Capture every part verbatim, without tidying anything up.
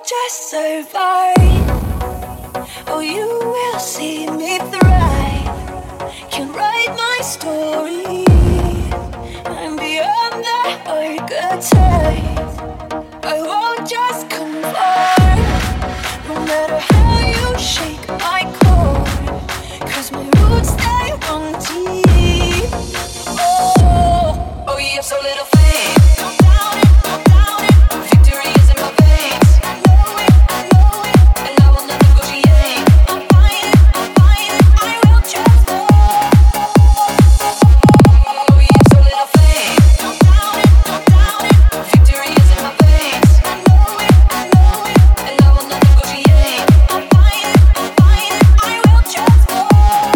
just survive. Oh, you will see me thrive. Can write my story. I'm beyond the archetype. I won't just conform. No matter how you shake my core, 'cause my roots they run deep. Oh, oh, you have so little faith. Don't doubt it, don't doubt it. Victory is in my veins. I know it, I know it, and I will not negotiate. I'll fight it, I'll fight it. I will transform. Oh, you have so little faith. Don't doubt it, don't doubt it. Victory is in my veins. I know it, I know it, and I will not negotiate. I'll fight it, I'll fight it. I will transform.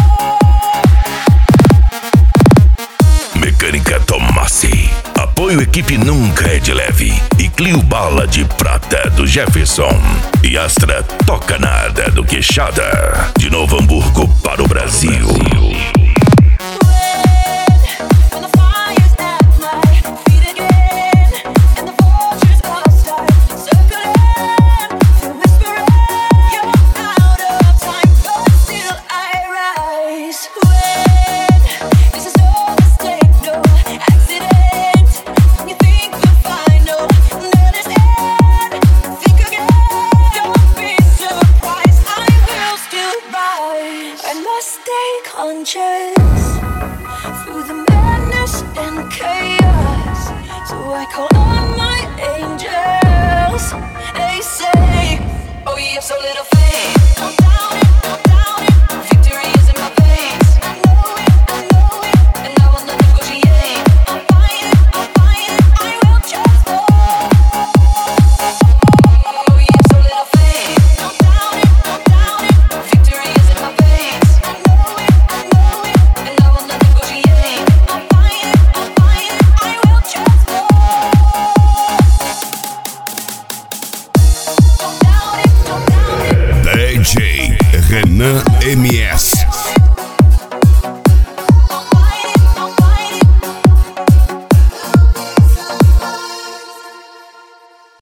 Mecânica Tomassi. Apoio Equipe Nunca é de Leve. E Clio Bala de Prata do Jefferson. E Astra Toca Nada do Queixada. De Novo Hamburgo para o Brasil. When the fire's at my feet again, and the vultures all start circling, they're whispering, you're out of time, but still I rise. When this is no mistake, no accident, when you think you're fine, no, understand. Think again, don't be surprised, I will still rise. I must stay conscious through the madness and chaos, so I call on my angels. They say, oh, you have so little faith. Don't doubt it, don't doubt it. Victory is in my veins. I know it, I know it, and I will not negotiate. I'll fight it, I'll fight it. I will transform. Oh, you have so little faith. Don't doubt it, don't doubt it. Victory is in my veins. I know it, I know it, and I will not negotiate. I'll fight it, I'll fight it. I will transform. Don't doubt it, don't doubt it. D J Renan M S.